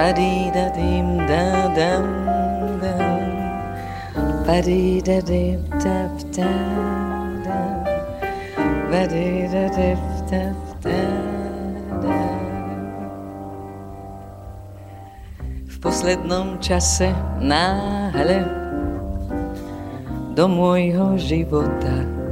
Ba-dee-da-dim, da-dam, dam. Ba-dee-da-dim, dap-da-dam. Ba-dee-da-dim, dap-da-dam. V poslednom čase náhle do môjho života